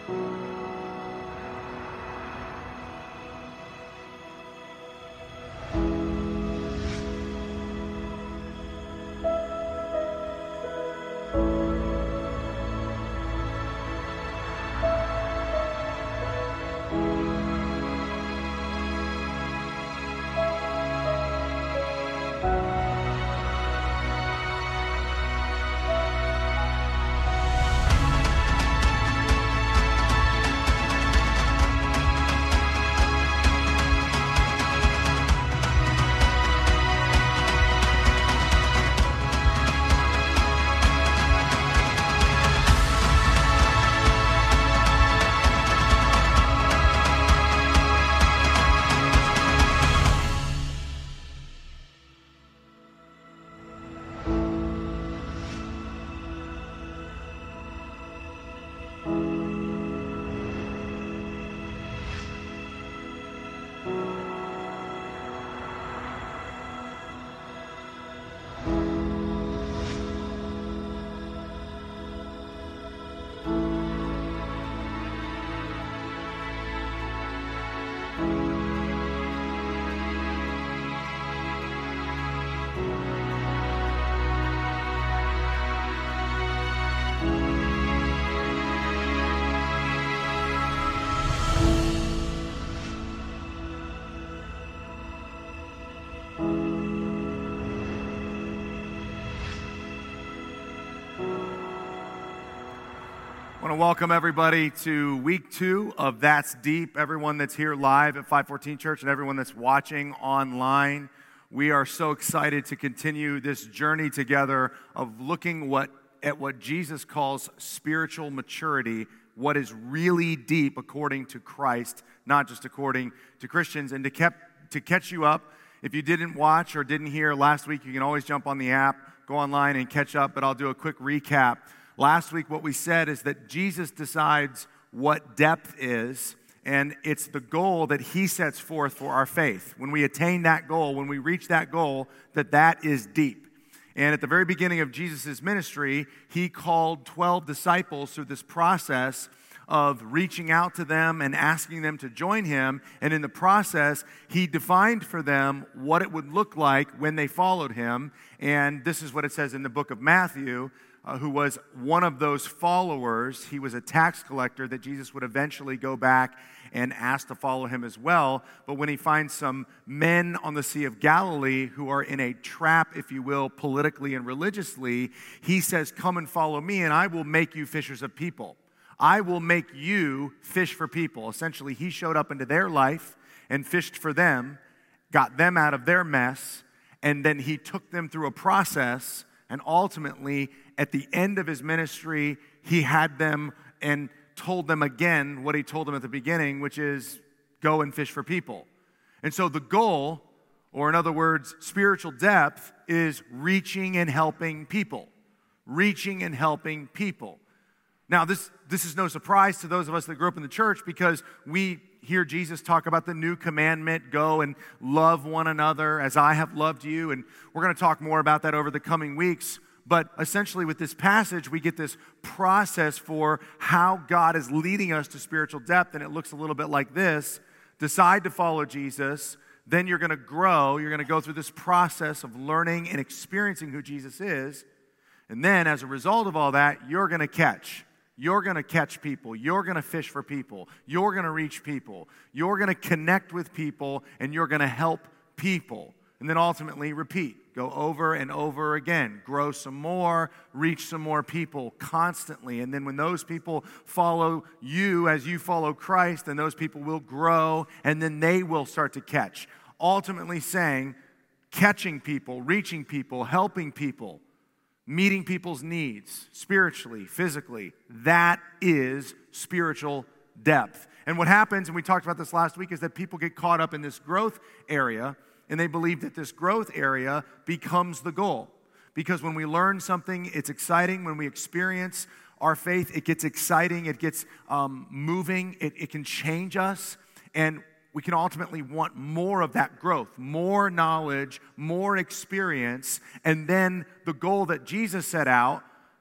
I want to welcome everybody to week 2 of That's Deep, everyone that's here live at 514 Church and everyone that's watching online. We are so excited to continue this journey together of looking at what Jesus calls spiritual maturity, what is really deep according to Christ, not just according to Christians. And to catch you up, if you didn't watch or didn't hear last week, you can always jump on the app, go online and catch up, but I'll do a quick recap. Last week, what we said is that Jesus decides what depth is, and it's the goal that he sets forth for our faith. When we attain that goal, when we reach that goal, that is deep. And at the very beginning of Jesus' ministry, he called 12 disciples through this process of reaching out to them and asking them to join him. And in the process, he defined for them what it would look like when they followed him. And this is what it says in the book of Matthew. Who was one of those followers. He was a tax collector that Jesus would eventually go back and ask to follow him as well. But when he finds some men on the Sea of Galilee who are in a trap, if you will, politically and religiously, he says, "Come and follow me, and I will make you fishers of people. I will make you fish for people." Essentially, he showed up into their life and fished for them, got them out of their mess, and then he took them through a process, and ultimately, at the end of his ministry, he had them and told them again what he told them at the beginning, which is go and fish for people. And so the goal, or in other words, spiritual depth, is reaching and helping people. Reaching and helping people. Now, this is no surprise to those of us that grew up in the church because we hear Jesus talk about the new commandment, go and love one another as I have loved you. And we're going to talk more about that over the coming weeks. But essentially with this passage, we get this process for how God is leading us to spiritual depth. And it looks a little bit like this. Decide to follow Jesus. Then you're going to grow. You're going to go through this process of learning and experiencing who Jesus is. And then as a result of all that, you're going to catch. You're going to catch people. You're going to fish for people. You're going to reach people. You're going to connect with people. And you're going to help people. And then ultimately repeat. Go over and over again. Grow some more. Reach some more people constantly. And then when those people follow you as you follow Christ, then those people will grow and then they will start to catch. Ultimately saying, catching people, reaching people, helping people, meeting people's needs spiritually, physically. That is spiritual depth. And what happens, and we talked about this last week, is that people get caught up in this growth area. And they believe that this growth area becomes the goal. Because when we learn something, it's exciting. When we experience our faith, it gets exciting. It gets moving. It can change us. And we can ultimately want more of that growth, more knowledge, more experience. And then the goal that Jesus set out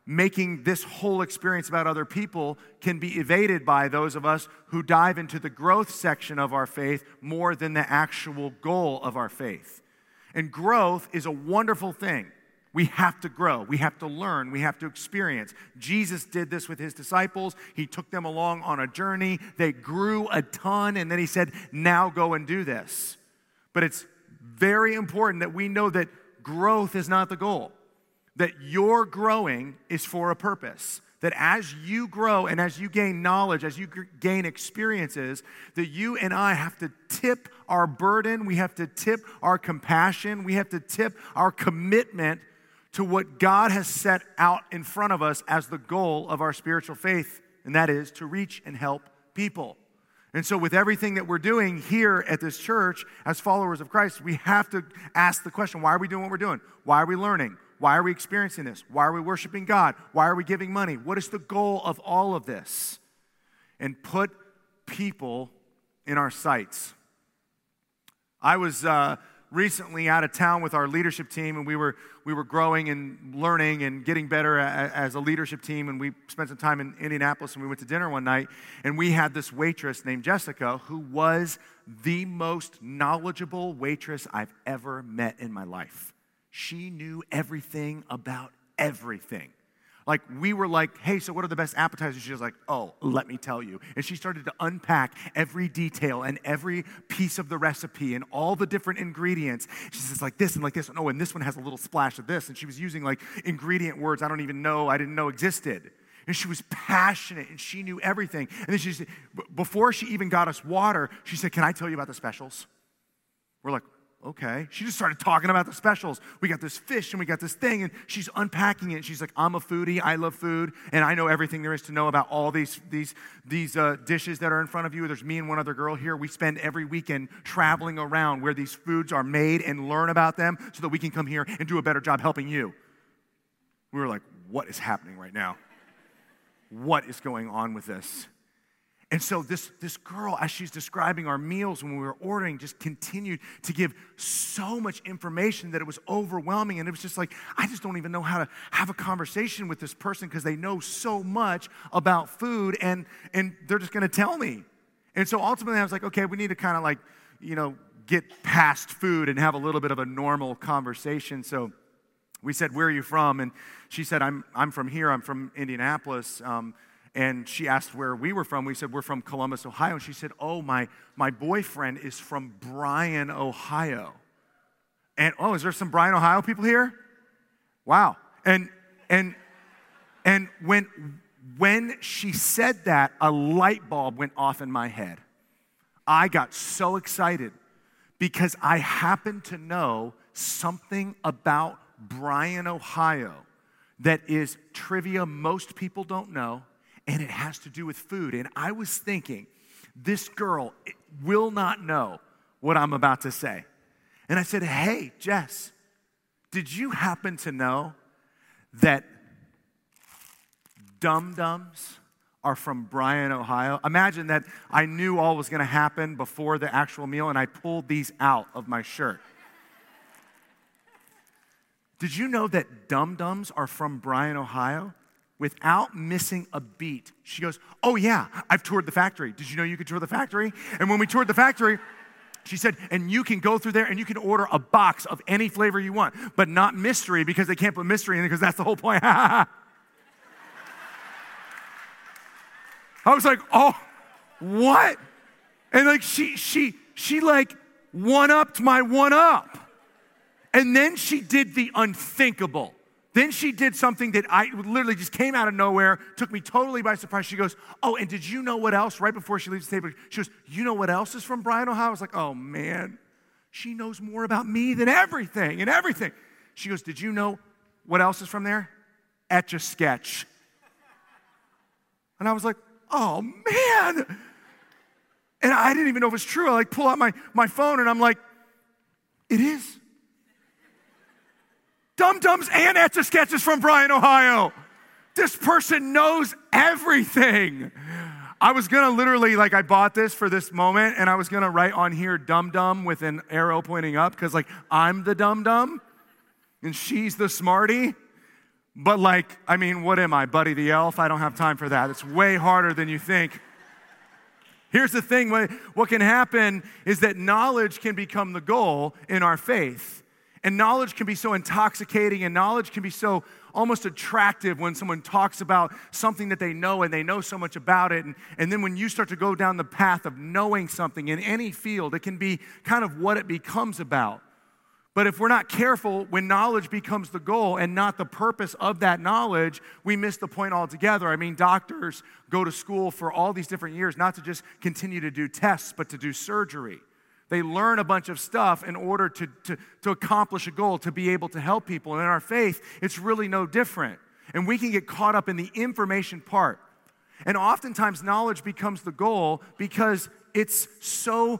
making this whole experience about other people can be evaded by those of us who dive into the growth section of our faith more than the actual goal of our faith. And growth is a wonderful thing. We have to grow. We have to learn. We have to experience. Jesus did this with his disciples. He took them along on a journey. They grew a ton, and then he said, now go and do this. But it's very important that we know that growth is not the goal, that your growing is for a purpose, that as you grow and as you gain knowledge, as you gain experiences, that you and I have to tip our burden, we have to tip our compassion, we have to tip our commitment to what God has set out in front of us as the goal of our spiritual faith, and that is to reach and help people. And so with everything that we're doing here at this church as followers of Christ, we have to ask the question, why are we doing what we're doing? Why are we learning? Why are we experiencing this? Why are we worshiping God? Why are we giving money? What is the goal of all of this? And put people in our sights. I was recently out of town with our leadership team, and we were growing and learning and getting better as a leadership team, and we spent some time in Indianapolis, and we went to dinner one night, and we had this waitress named Jessica who was the most knowledgeable waitress I've ever met in my life. She knew everything about everything. Like, we were like, hey, so what are the best appetizers? She was like, oh, let me tell you. And she started to unpack every detail and every piece of the recipe and all the different ingredients. She says like this and like this. Oh, and this one has a little splash of this. And she was using like ingredient words I didn't know existed. And she was passionate and she knew everything. And then she said, before she even got us water, she said, can I tell you about the specials? We're like, okay. She just started talking about the specials. We got this fish and we got this thing, and she's unpacking it. She's like, I'm a foodie. I love food, and I know everything there is to know about all these dishes that are in front of you. There's me and one other girl here. We spend every weekend traveling around where these foods are made and learn about them so that we can come here and do a better job helping you. We were like, what is happening right now? What is going on with this? And so this girl, as she's describing our meals when we were ordering, just continued to give so much information that it was overwhelming. And it was just like, I just don't even know how to have a conversation with this person because they know so much about food, and they're just going to tell me. And so ultimately I was like, okay, we need to kind of like, get past food and have a little bit of a normal conversation. So we said, where are you from? And she said, I'm from here. I'm from Indianapolis. And she asked where we were from. We said, we're from Columbus, Ohio. And she said, oh, my boyfriend is from Bryan, Ohio. And, oh, is there some Bryan, Ohio people here? Wow. And when she said that, a light bulb went off in my head. I got so excited because I happened to know something about Bryan, Ohio that is trivia most people don't know. And it has to do with food. And I was thinking, this girl will not know what I'm about to say. And I said, hey, Jess, did you happen to know that Dum Dums are from Bryan, Ohio? Imagine that I knew all was going to happen before the actual meal, and I pulled these out of my shirt. Did you know that Dum Dums are from Bryan, Ohio? Without missing a beat, she goes, oh yeah, I've toured the factory. Did you know you could tour the factory? And when we toured the factory, she said, and you can go through there and you can order a box of any flavor you want, but not mystery because they can't put mystery in it because that's the whole point. I was like, oh, what? And like she like one-upped my one-up. And then she did the unthinkable. Then she did something that I literally just came out of nowhere, took me totally by surprise. She goes, oh, and did you know what else? Right before she leaves the table, she goes, you know what else is from Bryan, Ohio? I was like, oh, man, she knows more about me than everything and everything. She goes, did you know what else is from there? Etch-a-Sketch. And I was like, oh, man. And I didn't even know if it was true. I like pull out my phone, and I'm like, it is. Dum Dums and Etch-a-Sketches from Bryan, Ohio. This person knows everything. I was going to literally, I bought this for this moment, and I was going to write on here, Dum Dum, with an arrow pointing up, because, I'm the Dum Dum, and she's the smarty. But what am I, Buddy the Elf? I don't have time for that. It's way harder than you think. Here's the thing, what can happen is that knowledge can become the goal in our faith. And knowledge can be so intoxicating, and knowledge can be so almost attractive when someone talks about something that they know and they know so much about it. And then when you start to go down the path of knowing something in any field, it can be kind of what it becomes about. But if we're not careful, when knowledge becomes the goal and not the purpose of that knowledge, we miss the point altogether. I mean, doctors go to school for all these different years, not to just continue to do tests, but to do surgery. They learn a bunch of stuff in order to accomplish a goal, to be able to help people. And in our faith, it's really no different. And we can get caught up in the information part. And oftentimes, knowledge becomes the goal because it's so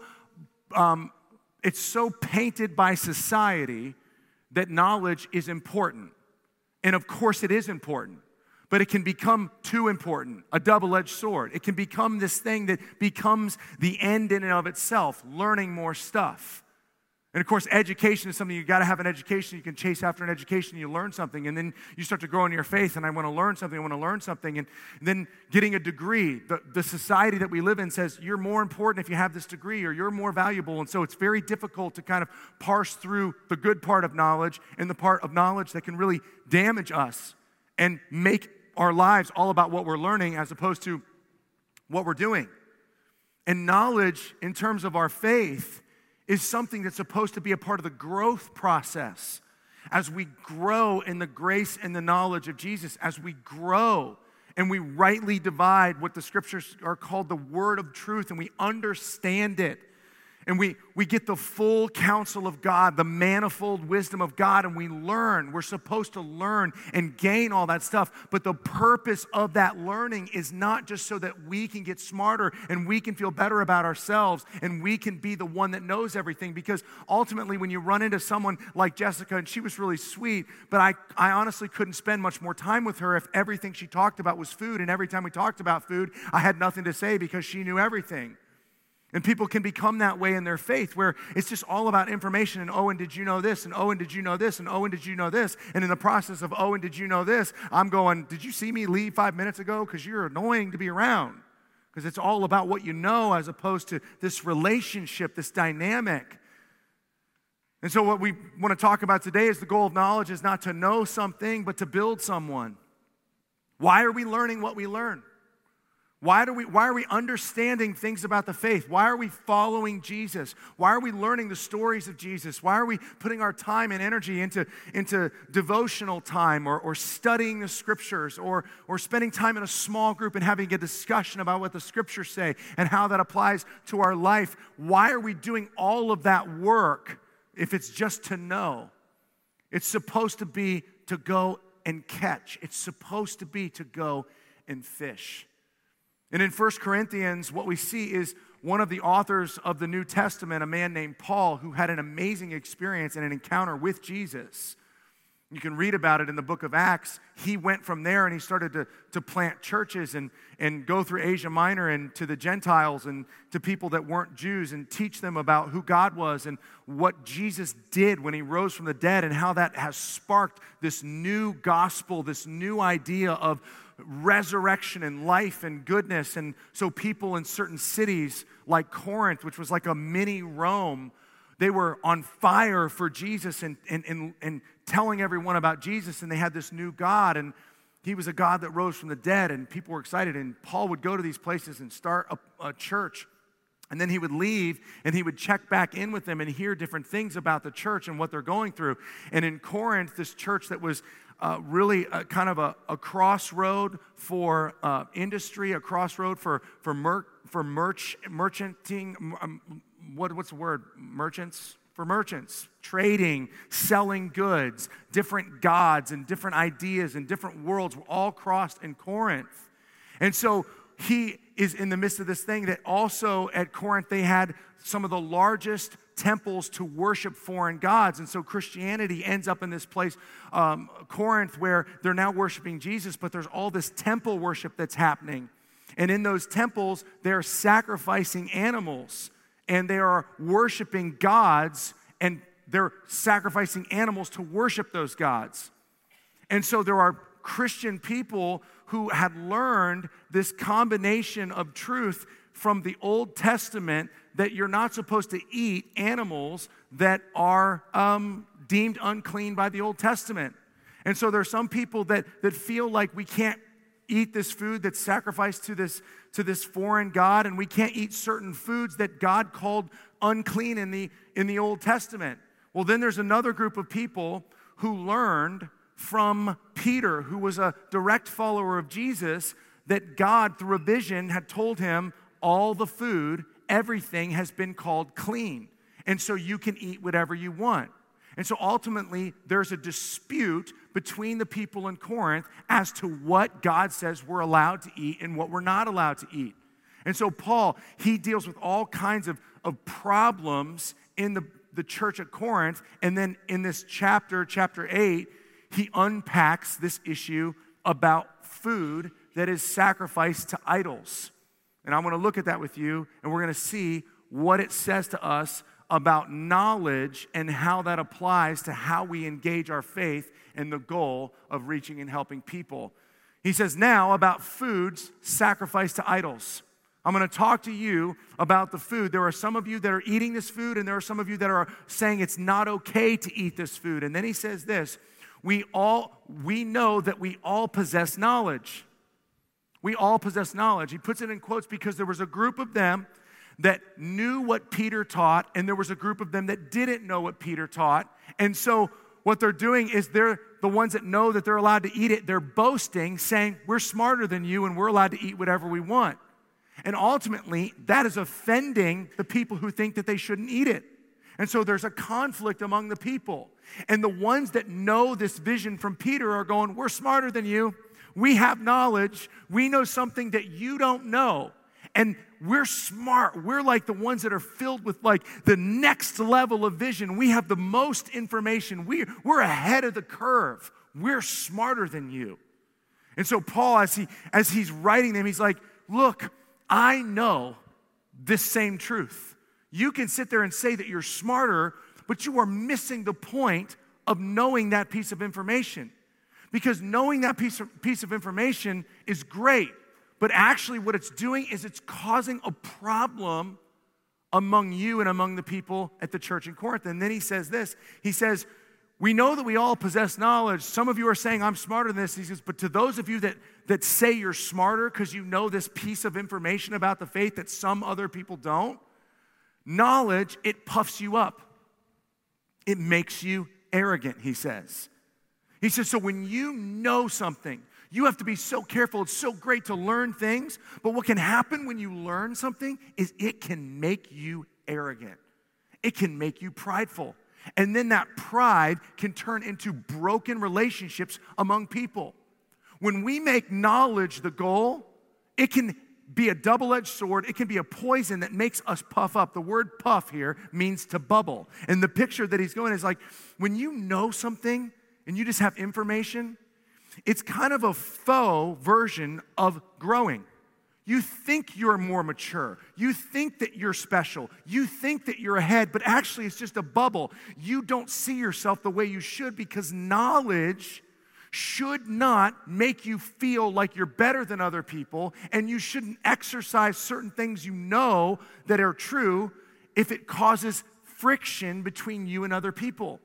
painted by society that knowledge is important. And of course it is important, but it can become too important, a double-edged sword. It can become this thing that becomes the end in and of itself, learning more stuff. And of course, education is something you got to have an education. You can chase after an education, you learn something, and then you start to grow in your faith, and I want to learn something, and then getting a degree. The society that we live in says you're more important if you have this degree, or you're more valuable, and so it's very difficult to kind of parse through the good part of knowledge and the part of knowledge that can really damage us and make our lives all about what we're learning as opposed to what we're doing. And knowledge, in terms of our faith, is something that's supposed to be a part of the growth process. As we grow in the grace and the knowledge of Jesus, as we grow and we rightly divide what the scriptures are called the word of truth, and we understand it, and we get the full counsel of God, the manifold wisdom of God, and we learn. We're supposed to learn and gain all that stuff. But the purpose of that learning is not just so that we can get smarter and we can feel better about ourselves and we can be the one that knows everything. Because ultimately, when you run into someone like Jessica, and she was really sweet, but I honestly couldn't spend much more time with her if everything she talked about was food. And every time we talked about food, I had nothing to say because she knew everything. And people can become that way in their faith, where it's just all about information, and oh, and did you know this, and oh, and did you know this, and oh, and did you know this? And in the process of oh, and did you know this, I'm going, did you see me leave 5 minutes ago? Because you're annoying to be around. Because it's all about what you know as opposed to this relationship, this dynamic. And so what we want to talk about today is the goal of knowledge is not to know something, but to build someone. Why are we learning what we learn? Why are we understanding things about the faith? Why are we following Jesus? Why are we learning the stories of Jesus? Why are we putting our time and energy into devotional time or studying the scriptures or spending time in a small group and having a discussion about what the scriptures say and how that applies to our life? Why are we doing all of that work if it's just to know? It's supposed to be to go and catch. It's supposed to be to go and fish. And in 1 Corinthians, what we see is one of the authors of the New Testament, a man named Paul, who had an amazing experience and an encounter with Jesus. You can read about it in the book of Acts. He went from there and he started to plant churches and go through Asia Minor and to the Gentiles and to people that weren't Jews and teach them about who God was and what Jesus did when he rose from the dead and how that has sparked this new gospel, this new idea of resurrection and life and goodness. And so people in certain cities like Corinth, which was like a mini Rome, they were on fire for Jesus and telling everyone about Jesus, and they had this new God, and he was a God that rose from the dead, and people were excited. And Paul would go to these places and start a church, and then he would leave, and he would check back in with them and hear different things about the church and what they're going through. And in Corinth, this church that was really kind of a crossroad for industry, a crossroad for merchanting. What's the word? Merchants? For merchants, trading, selling goods, different gods and different ideas and different worlds were all crossed in Corinth. And so he is in the midst of this thing that also at Corinth they had some of the largest temples to worship foreign gods. And so Christianity ends up in this place, Corinth, where they're now worshiping Jesus, but there's all this temple worship that's happening. And in those temples, they're sacrificing animals. And they are worshiping gods, and they're sacrificing animals to worship those gods. And so there are Christian people who had learned this combination of truth from the Old Testament that you're not supposed to eat animals that are deemed unclean by the Old Testament. And so there are some people that feel like we can't eat this food that's sacrificed to this foreign god, and we can't eat certain foods that God called unclean in the Old Testament. Well, then there's another group of people who learned from Peter, who was a direct follower of Jesus, that God, through a vision, had told him all the food, everything has been called clean. And so you can eat whatever you want. And so ultimately, there's a dispute between the people in Corinth as to what God says we're allowed to eat and what we're not allowed to eat. And so Paul, he deals with all kinds of problems in the church at Corinth. And then in this chapter 8, he unpacks this issue about food that is sacrificed to idols. And I want to look at that with you, and we're going to see what it says to us about knowledge and how that applies to how we engage our faith and the goal of reaching and helping people. He says now about foods sacrificed to idols. I'm going to talk to you about the food. There are some of you that are eating this food, and there are some of you that are saying it's not okay to eat this food. And then he says this, we know that we all possess knowledge. We all possess knowledge. He puts it in quotes because there was a group of them that knew what Peter taught, and there was a group of them that didn't know what Peter taught. And so what they're doing is they're the ones that know that they're allowed to eat it. They're boasting, saying, we're smarter than you, and we're allowed to eat whatever we want. And ultimately, that is offending the people who think that they shouldn't eat it. And so there's a conflict among the people. And the ones that know this vision from Peter are going, we're smarter than you. We have knowledge. We know something that you don't know. And we're smart. We're like the ones that are filled with like the next level of vision. We have the most information. We're ahead of the curve. We're smarter than you. And so Paul, as he's writing them, he's like, look, I know this same truth. You can sit there and say that you're smarter, but you are missing the point of knowing that piece of information. Because knowing that piece of information is great, but actually what it's doing is it's causing a problem among you and among the people at the church in Corinth. And then he says this, he says, we know that we all possess knowledge. Some of you are saying, I'm smarter than this. He says, but to those of you that say you're smarter because you know this piece of information about the faith that some other people don't, knowledge, it puffs you up. It makes you arrogant, he says. He says, so when you know something, you have to be so careful. It's so great to learn things, but what can happen when you learn something is it can make you arrogant. It can make you prideful. And then that pride can turn into broken relationships among people. When we make knowledge the goal, it can be a double-edged sword. It can be a poison that makes us puff up. The word puff here means to bubble. And the picture that he's going is like, when you know something and you just have information, it's kind of a faux version of growing. You think you're more mature. You think that you're special. You think that you're ahead, but actually it's just a bubble. You don't see yourself the way you should because knowledge should not make you feel like you're better than other people, and you shouldn't exercise certain things you know that are true if it causes friction between you and other people.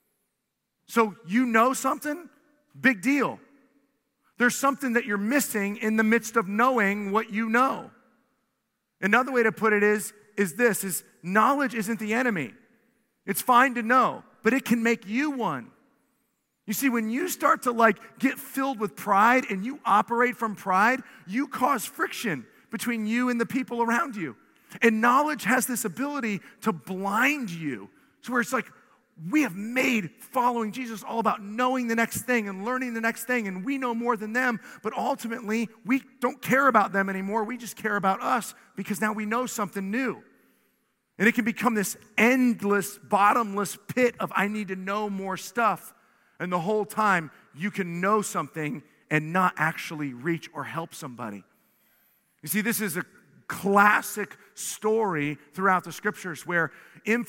So you know something? Big deal. There's something that you're missing in the midst of knowing what you know. Another way to put it is knowledge isn't the enemy. It's fine to know, but it can make you one. You see, when you start to get filled with pride and you operate from pride, you cause friction between you and the people around you. And knowledge has this ability to blind you. So where it's like, we have made following Jesus all about knowing the next thing and learning the next thing, and we know more than them, but ultimately, we don't care about them anymore. We just care about us because now we know something new. And it can become this endless, bottomless pit of I need to know more stuff. And the whole time, you can know something and not actually reach or help somebody. You see, this is a classic story throughout the scriptures where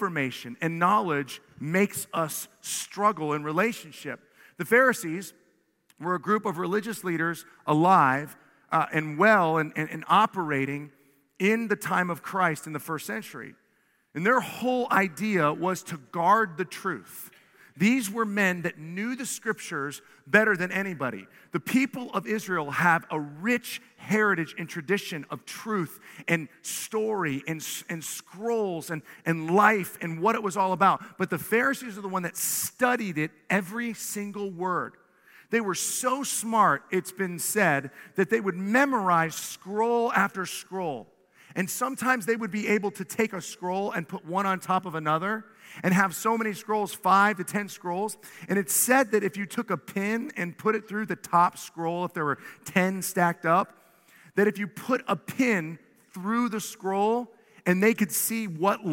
information and knowledge makes us struggle in relationship. The Pharisees, were a group of religious leaders alive and well and operating in the time of Christ in the first century. And their whole idea was to guard the truth. These were men that knew the scriptures better than anybody. The people of Israel have a rich heritage and tradition of truth and story and scrolls and life and what it was all about. But the Pharisees are the one that studied it, every single word. They were so smart, it's been said, that they would memorize scroll after scroll. And sometimes they would be able to take a scroll and put one on top of another and have so many scrolls, 5 to 10 scrolls. And it's said that if you took a pin and put it through the top scroll, if there were 10 stacked up, that if you put a pin through the scroll and they could see what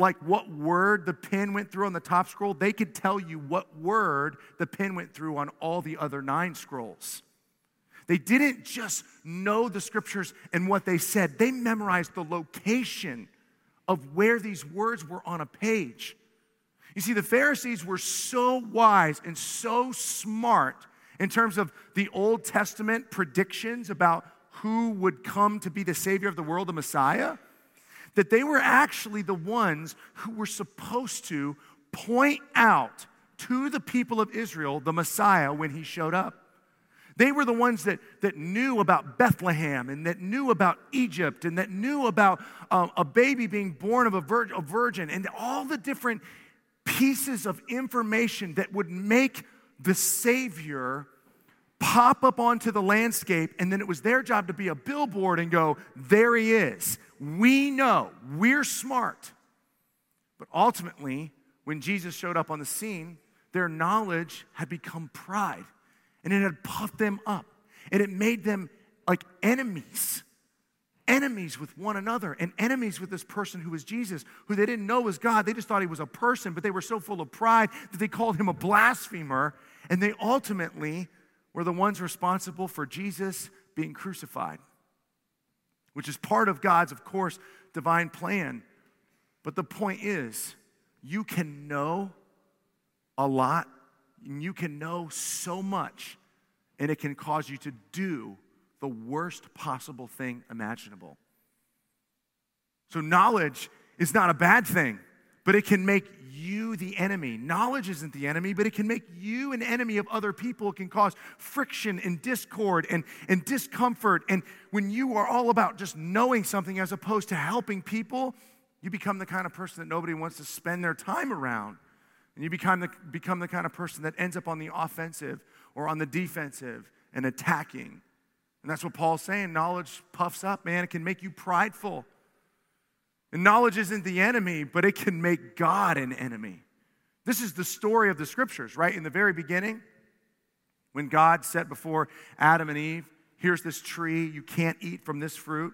word the pin went through on the top scroll, they could tell you what word the pin went through on all the other 9 scrolls. They didn't just know the scriptures and what they said. They memorized the location of where these words were on a page. You see, the Pharisees were so wise and so smart in terms of the Old Testament predictions about who would come to be the Savior of the world, the Messiah, that they were actually the ones who were supposed to point out to the people of Israel the Messiah when he showed up. They were the ones that knew about Bethlehem and that knew about Egypt and that knew about a baby being born of a virgin and all the different pieces of information that would make the Savior pop up onto the landscape, and then it was their job to be a billboard and go, there he is. We know, we're smart. But ultimately, when Jesus showed up on the scene, their knowledge had become pride, and it had puffed them up, and it made them like enemies with one another, and enemies with this person who was Jesus, who they didn't know was God. They just thought he was a person, but they were so full of pride that they called him a blasphemer, and they ultimately were the ones responsible for Jesus being crucified, which is part of God's, of course, divine plan. But the point is, you can know a lot, and you can know so much, and it can cause you to do the worst possible thing imaginable. So knowledge is not a bad thing, but it can make you the enemy. Knowledge isn't the enemy, but it can make you an enemy of other people. It can cause friction and discord and discomfort. And when you are all about just knowing something as opposed to helping people, you become the kind of person that nobody wants to spend their time around. And you become the kind of person that ends up on the offensive or on the defensive and attacking. And that's what Paul's saying. Knowledge puffs up, man. It can make you prideful. And knowledge isn't the enemy, but it can make God an enemy. This is the story of the scriptures, right? In the very beginning, when God set before Adam and Eve, here's this tree, you can't eat from this fruit.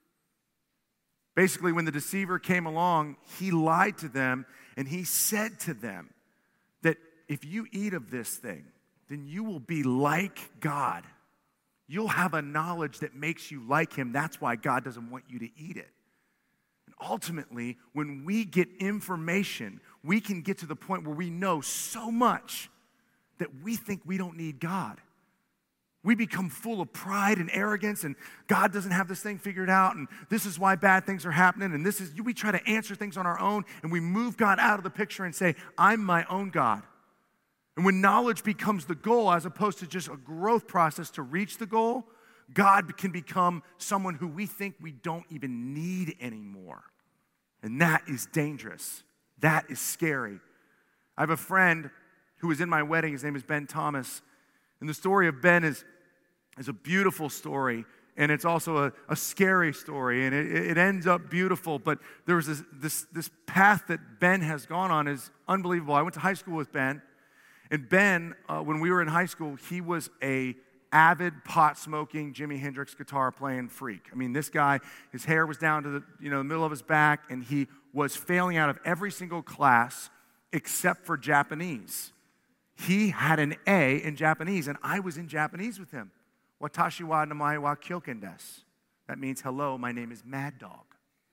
Basically, when the deceiver came along, he lied to them, and he said to them that if you eat of this thing, then you will be like God. You'll have a knowledge that makes you like him. That's why God doesn't want you to eat it. And ultimately, when we get information, we can get to the point where we know so much that we think we don't need God. We become full of pride and arrogance, and God doesn't have this thing figured out, and this is why bad things are happening, and we try to answer things on our own, and we move God out of the picture and say, I'm my own God. And when knowledge becomes the goal as opposed to just a growth process to reach the goal, God can become someone who we think we don't even need anymore. And that is dangerous. That is scary. I have a friend who was in my wedding. His name is Ben Thomas. And the story of Ben is a beautiful story, and it's also a scary story, and it ends up beautiful. But there was this path that Ben has gone on is unbelievable. I went to high school with Ben. And Ben, when we were in high school, he was a avid pot-smoking, Jimi Hendrix guitar-playing freak. I mean, this guy, his hair was down to the middle of his back, and he was failing out of every single class except for Japanese. He had an A in Japanese, and I was in Japanese with him. Watashi wa namae wa Kyoken desu. That means, hello, my name is Mad Dog.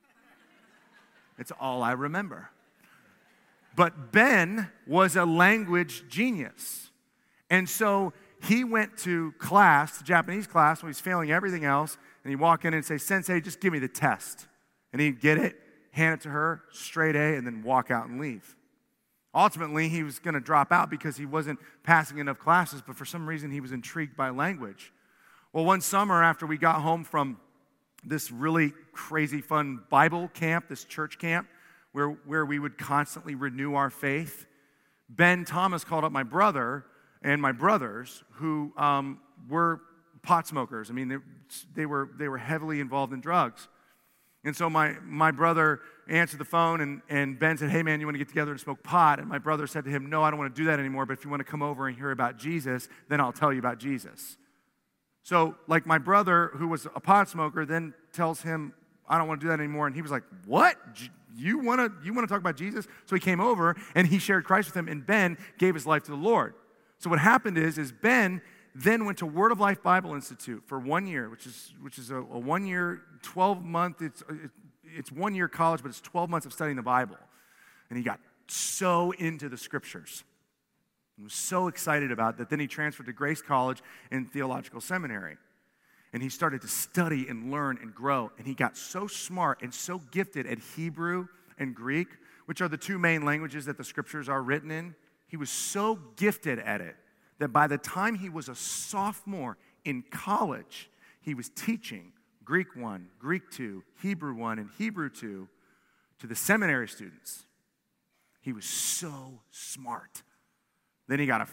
It's all I remember. But Ben was a language genius. And so he went to class, Japanese class, when he's failing everything else, and he'd walk in and say, "Sensei, just give me the test." And he'd get it, hand it to her, straight A, and then walk out and leave. Ultimately, he was going to drop out because he wasn't passing enough classes, but for some reason, he was intrigued by language. Well, one summer after we got home from this really crazy fun Bible camp, this church camp, where we would constantly renew our faith, Ben Thomas called up my brother and my brothers who were pot smokers. I mean, they were heavily involved in drugs. And so my brother answered the phone, and Ben said, "Hey, man, you want to get together and smoke pot?" And my brother said to him, "No, I don't want to do that anymore, but if you want to come over and hear about Jesus, then I'll tell you about Jesus." So, like, my brother, who was a pot smoker, then tells him, "I don't want to do that anymore." And he was like, "What? You want to talk about Jesus?" So he came over, and he shared Christ with him, and Ben gave his life to the Lord. So what happened is Ben then went to Word of Life Bible Institute for 1 year, which is a 1 year, 12-month, it's 1 year college, but it's 12 months of studying the Bible. And he got so into the Scriptures. He was so excited about that. Then he transferred to Grace College and Theological Seminary. And he started to study and learn and grow. And he got so smart and so gifted at Hebrew and Greek, which are the two main languages that the Scriptures are written in. He was so gifted at it that by the time he was a sophomore in college, he was teaching Greek 1, Greek 2, Hebrew 1, and Hebrew 2 to the seminary students. He was so smart. Then he got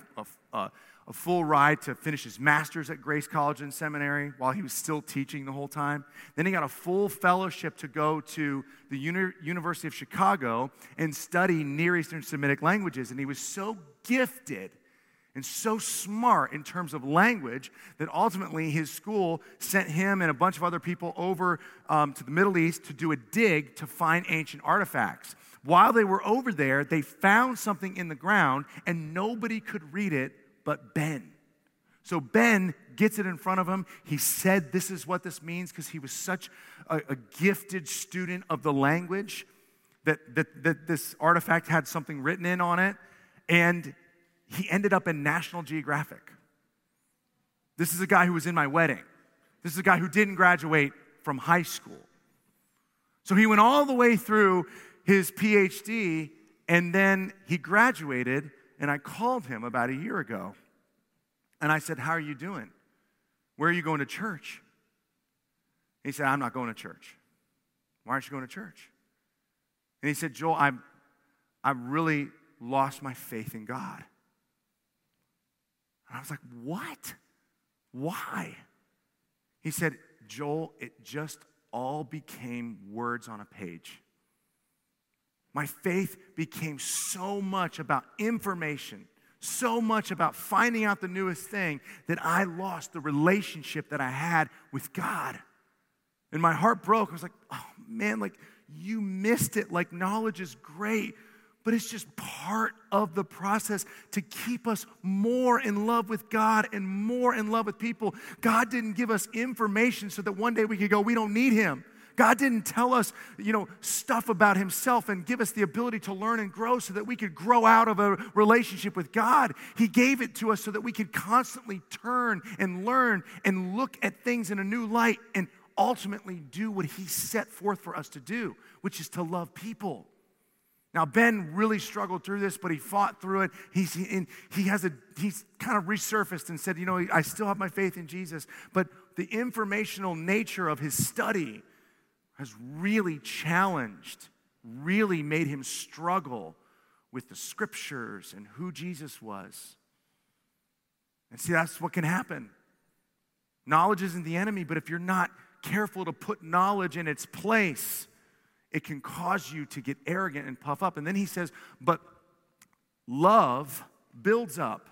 a full ride to finish his master's at Grace College and Seminary while he was still teaching the whole time. Then he got a full fellowship to go to the University of Chicago and study Near Eastern Semitic languages. And he was so gifted and so smart in terms of language that ultimately his school sent him and a bunch of other people over to the Middle East to do a dig to find ancient artifacts. While they were over there, they found something in the ground, and nobody could read it but Ben. So Ben gets it in front of him. He said, "This is what this means," because he was such a gifted student of the language that this artifact had something written in on it. And he ended up in National Geographic. This is a guy who was in my wedding. This is a guy who didn't graduate from high school. So he went all the way through his PhD, and then he graduated, and I called him about a year ago. And I said, "How are you doing? Where are you going to church?" He said, "I'm not going to church." "Why aren't you going to church?" And he said, "Joel, I've really lost my faith in God." And I was like, "What? Why?" He said, "Joel, it just all became words on a page. My faith became so much about information, so much about finding out the newest thing that I lost the relationship that I had with God." And my heart broke. I was like, "Oh man, like you missed it. Like knowledge is great, but it's just part of the process to keep us more in love with God and more in love with people. God didn't give us information so that one day we could go, we don't need him. God didn't tell us, stuff about himself and give us the ability to learn and grow so that we could grow out of a relationship with God. He gave it to us so that we could constantly turn and learn and look at things in a new light and ultimately do what he set forth for us to do, which is to love people." Now, Ben really struggled through this, but he fought through it. He's kind of resurfaced and said, I still have my faith in Jesus, but the informational nature of his study has really challenged, really made him struggle with the Scriptures and who Jesus was. And see, that's what can happen. Knowledge isn't the enemy, but if you're not careful to put knowledge in its place, it can cause you to get arrogant and puff up. And then he says, but love builds up.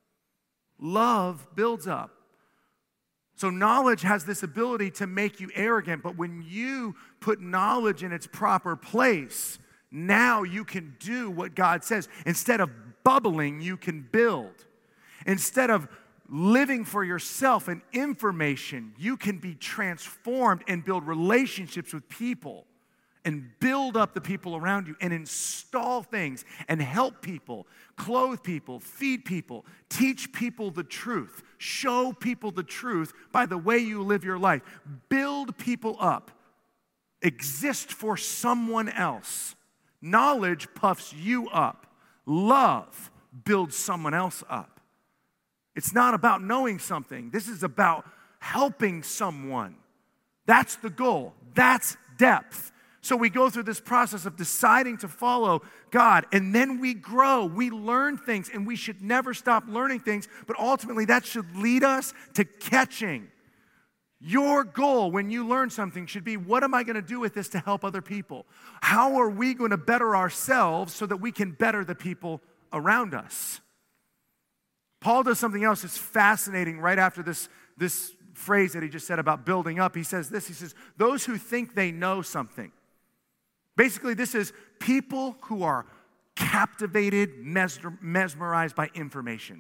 Love builds up. So knowledge has this ability to make you arrogant, but when you put knowledge in its proper place, now you can do what God says. Instead of bubbling, you can build. Instead of living for yourself and information, you can be transformed and build relationships with people and build up the people around you and install things and help people, clothe people, feed people, teach people the truth, show people the truth by the way you live your life. Build people up. Exist for someone else. Knowledge puffs you up. Love builds someone else up. It's not about knowing something. This is about helping someone. That's the goal. That's depth. So we go through this process of deciding to follow God, and then we grow. We learn things, and we should never stop learning things, but ultimately that should lead us to catching. Your goal when you learn something should be, what am I going to do with this to help other people? How are we going to better ourselves so that we can better the people around us? Paul does something else that's fascinating right after this phrase that he just said about building up. He says this, he says, those who think they know something. Basically, this is people who are captivated, mesmerized by information.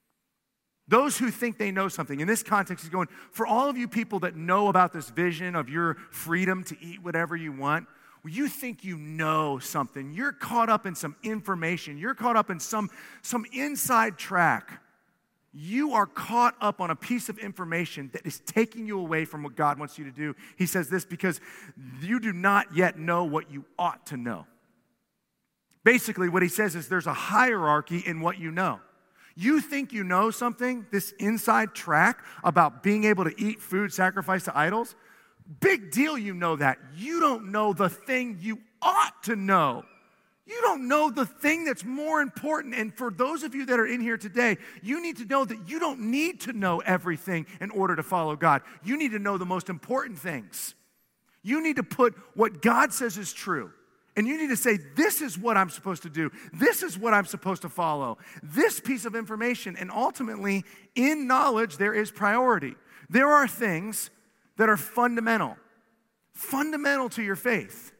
Those who think they know something. In this context, he's going, for all of you people that know about this vision of your freedom to eat whatever you want, well, you think you know something. You're caught up in some information. You're caught up in some inside track. You are caught up on a piece of information that is taking you away from what God wants you to do. He says this because you do not yet know what you ought to know. Basically, what he says is there's a hierarchy in what you know. You think you know something, this inside track about being able to eat food sacrificed to idols? Big deal you know that. You don't know the thing you ought to know. You don't know the thing that's more important. And for those of you that are in here today, you need to know that you don't need to know everything in order to follow God. You need to know the most important things. You need to put what God says is true. And you need to say, this is what I'm supposed to do. This is what I'm supposed to follow. This piece of information. And ultimately, in knowledge, there is priority. There are things that are fundamental to your faith.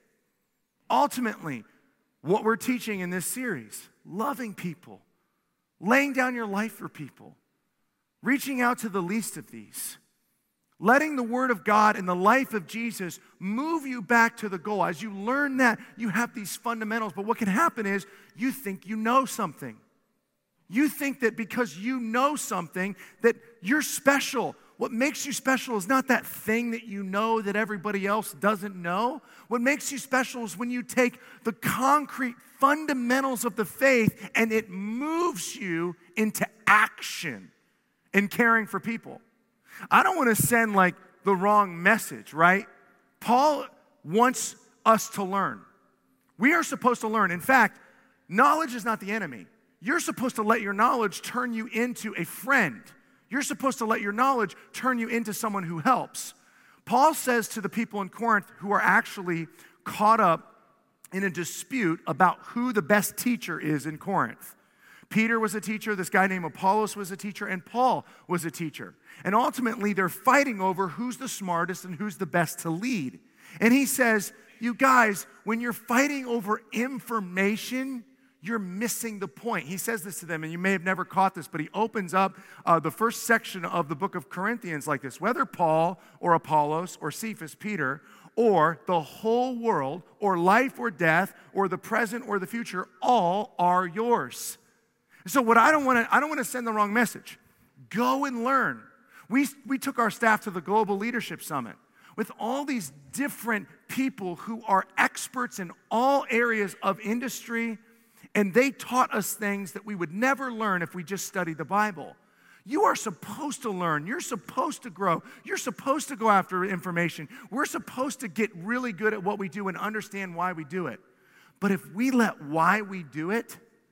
Ultimately, what we're teaching in this series, loving people, laying down your life for people, reaching out to the least of these, letting the Word of God and the life of Jesus move you back to the goal. As you learn that, you have these fundamentals. But what can happen is you think you know something. You think that because you know something that you're special. What makes you special is not that thing that you know that everybody else doesn't know. What makes you special is when you take the concrete fundamentals of the faith and it moves you into action in caring for people. I don't want to send like the wrong message, right? Paul wants us to learn. We are supposed to learn. In fact, knowledge is not the enemy. You're supposed to let your knowledge turn you into a friend. You're supposed to let your knowledge turn you into someone who helps. Paul says to the people in Corinth who are actually caught up in a dispute about who the best teacher is in Corinth. Peter was a teacher, this guy named Apollos was a teacher, and Paul was a teacher. And ultimately, they're fighting over who's the smartest and who's the best to lead. And he says, you guys, when you're fighting over information, you're missing the point. He says this to them, and you may have never caught this, but he opens up the first section of the book of Corinthians like this. Whether Paul or Apollos or Cephas, Peter, or the whole world, or life or death, or the present or the future, all are yours. So what I don't want to send the wrong message. Go and learn. We took our staff to the Global Leadership Summit with all these different people who are experts in all areas of industry, and they taught us things that we would never learn if we just studied the Bible. You are supposed to learn. You're supposed to grow. You're supposed to go after information. We're supposed to get really good at what we do and understand why we do it. But if we let why we do it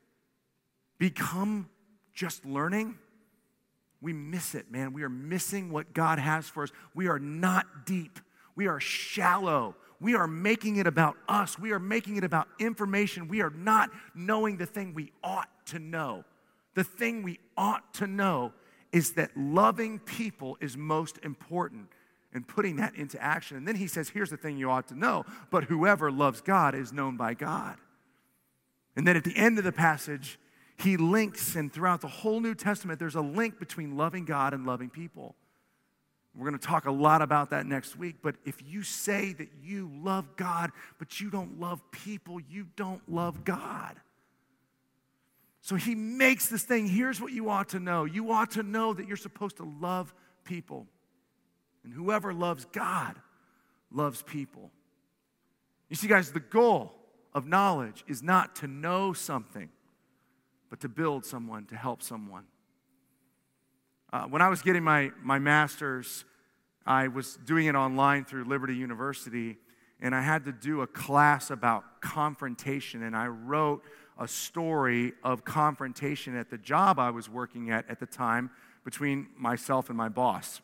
become just learning, we miss it, man. We are missing what God has for us. We are not deep. We are shallow. We are making it about us. We are making it about information. We are not knowing the thing we ought to know. The thing we ought to know is that loving people is most important and putting that into action. And then he says, here's the thing you ought to know, but whoever loves God is known by God. And then at the end of the passage, he links, and throughout the whole New Testament, there's a link between loving God and loving people. We're going to talk a lot about that next week. But if you say that you love God, but you don't love people, you don't love God. So he makes this thing. Here's what you ought to know. You ought to know that you're supposed to love people. And whoever loves God loves people. You see, guys, the goal of knowledge is not to know something, but to build someone, to help someone. When I was getting my master's, I was doing it online through Liberty University, and I had to do a class about confrontation, and I wrote a story of confrontation at the job I was working at the time between myself and my boss.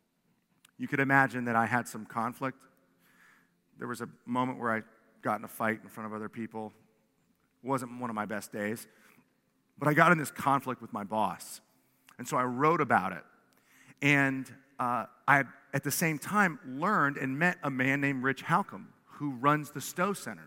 You could imagine that I had some conflict. There was a moment where I got in a fight in front of other people. It wasn't one of my best days, but I got in this conflict with my boss. And so I wrote about it. And I, at the same time, learned and met a man named Rich Halcomb, who runs the Stowe Center.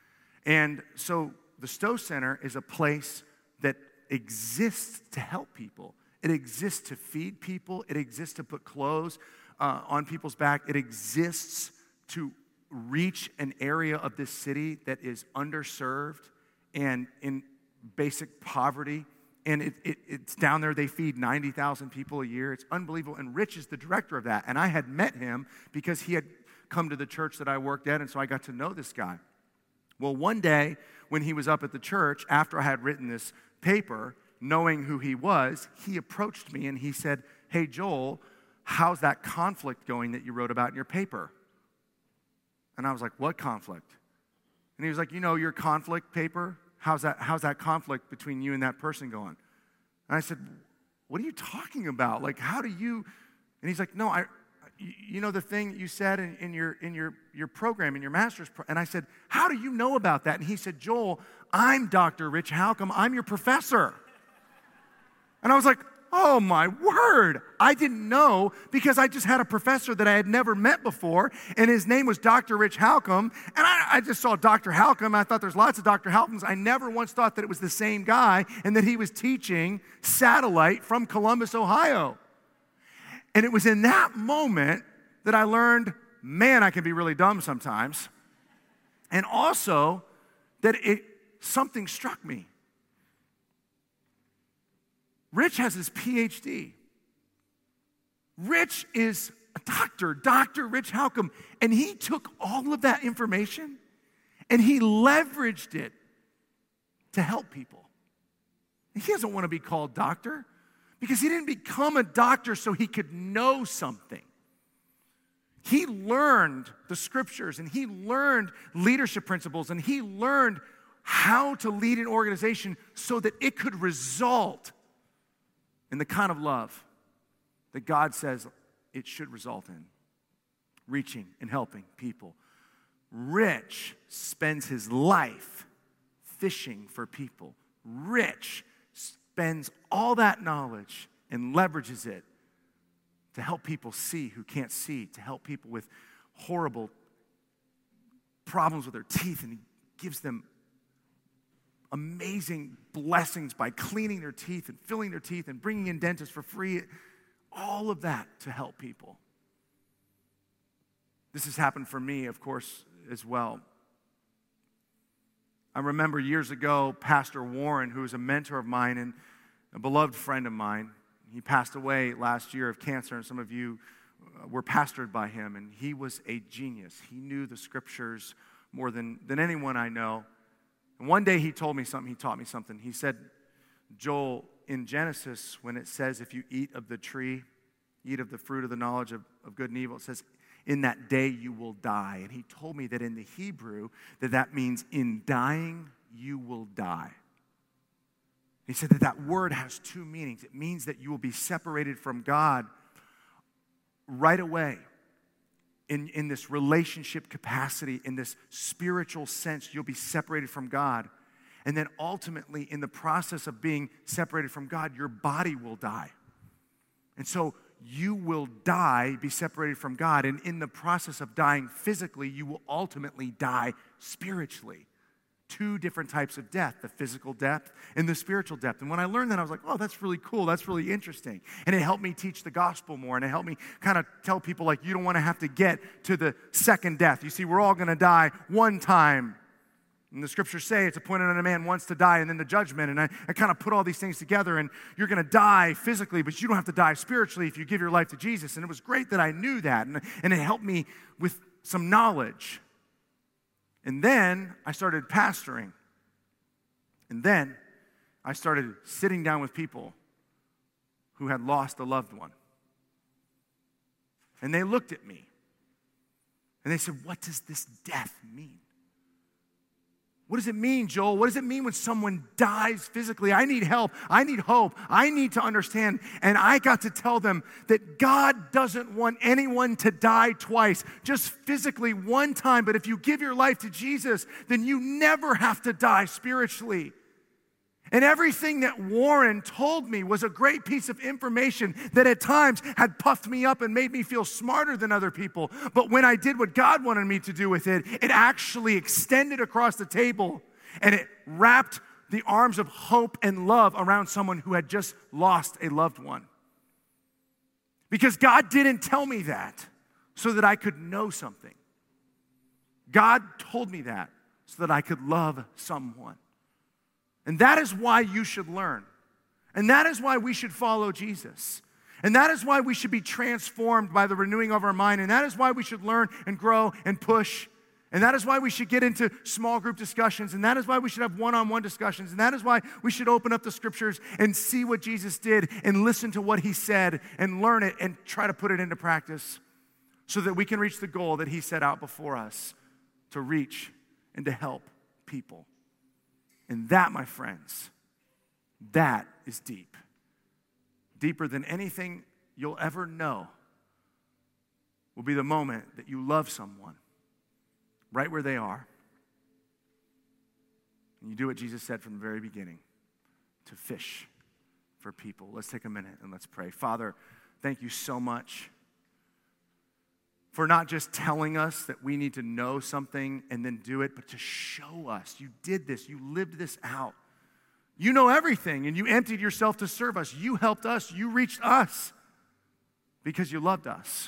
And so the Stowe Center is a place that exists to help people. It exists to feed people. It exists to put clothes on people's back. It exists to reach an area of this city that is underserved and in basic poverty. And it's down there. They feed 90,000 people a year. It's unbelievable. And Rich is the director of that. And I had met him because he had come to the church that I worked at, and so I got to know this guy. Well, one day when he was up at the church, after I had written this paper, knowing who he was, he approached me and he said, "Hey, Joel, how's that conflict going that you wrote about in your paper?" And I was like, "What conflict?" And he was like, "You know, your conflict paper? How's that conflict between you and that person going?" And I said, "What are you talking about? Like, how do you?" And he's like, "No, you know the thing you said in your program, in your master's and I said, "How do you know about that?" And he said, "Joel, I'm Dr. Rich Halcomb. I'm your professor." And I was like, "Oh, my word." I didn't know because I just had a professor that I had never met before, and his name was Dr. Rich Halcomb. And I just saw Dr. Halcomb. I thought there's lots of Dr. Halcombs. I never once thought that it was the same guy and that he was teaching satellite from Columbus, Ohio. And it was in that moment that I learned, man, I can be really dumb sometimes. And also that something struck me. Rich has his PhD. Rich is a doctor, Dr. Rich Halcomb, and he took all of that information and he leveraged it to help people. He doesn't want to be called doctor because he didn't become a doctor so he could know something. He learned the scriptures and he learned leadership principles and he learned how to lead an organization so that it could result in the kind of love that God says it should result in, reaching and helping people. Rich spends his life fishing for people. Rich spends all that knowledge and leverages it to help people see who can't see, to help people with horrible problems with their teeth, and he gives them amazing blessings by cleaning their teeth and filling their teeth and bringing in dentists for free. All of that to help people. This has happened for me, of course, as well. I remember years ago, Pastor Warren, who was a mentor of mine and a beloved friend of mine, he passed away last year of cancer, and some of you were pastored by him, and he was a genius. He knew the scriptures more than anyone I know. And one day he told me something, he taught me something. He said, "Joel, in Genesis, when it says if you eat of the tree, eat of the fruit of the knowledge of good and evil, it says, in that day you will die." And he told me that in the Hebrew, that means in dying, you will die. He said that word has two meanings. It means that you will be separated from God right away. In this relationship capacity, in this spiritual sense, you'll be separated from God. And then ultimately, in the process of being separated from God, your body will die. And so you will die, be separated from God. And in the process of dying physically, you will ultimately die spiritually. two different types of death, the physical death and the spiritual death. And when I learned that, I was like, oh, that's really cool. That's really interesting. And it helped me teach the gospel more. And it helped me kind of tell people, like, you don't want to have to get to the second death. You see, we're all going to die one time. And the scriptures say it's appointed on a man once to die and then the judgment. And I kind of put all these things together, and you're going to die physically, but you don't have to die spiritually if you give your life to Jesus. And it was great that I knew that, and it helped me with some knowledge. And then I started pastoring. And then I started sitting down with people who had lost a loved one. And they looked at me, and they said, what does this death mean? What does it mean, Joel? What does it mean when someone dies physically? I need help. I need hope. I need to understand. And I got to tell them that God doesn't want anyone to die twice, just physically one time. But if you give your life to Jesus, then you never have to die spiritually. And everything that Warren told me was a great piece of information that at times had puffed me up and made me feel smarter than other people. But when I did what God wanted me to do with it, it actually extended across the table and it wrapped the arms of hope and love around someone who had just lost a loved one. Because God didn't tell me that so that I could know something. God told me that so that I could love someone. And that is why you should learn. And that is why we should follow Jesus. And that is why we should be transformed by the renewing of our mind. And that is why we should learn and grow and push. And that is why we should get into small group discussions. And that is why we should have one-on-one discussions. And that is why we should open up the scriptures and see what Jesus did and listen to what he said and learn it and try to put it into practice so that we can reach the goal that he set out before us to reach and to help people. And that, my friends, that is deep. Deeper than anything you'll ever know will be the moment that you love someone right where they are. And you do what Jesus said from the very beginning, to fish for people. Let's take a minute and let's pray. Father, thank you so much for not just telling us that we need to know something and then do it, but to show us. You did this. You lived this out. You know everything, and you emptied yourself to serve us. You helped us. You reached us because you loved us.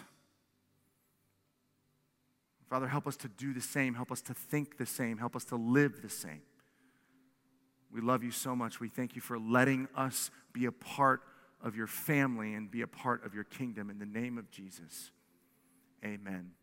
Father, help us to do the same. Help us to think the same. Help us to live the same. We love you so much. We thank you for letting us be a part of your family and be a part of your kingdom. In the name of Jesus. Amen.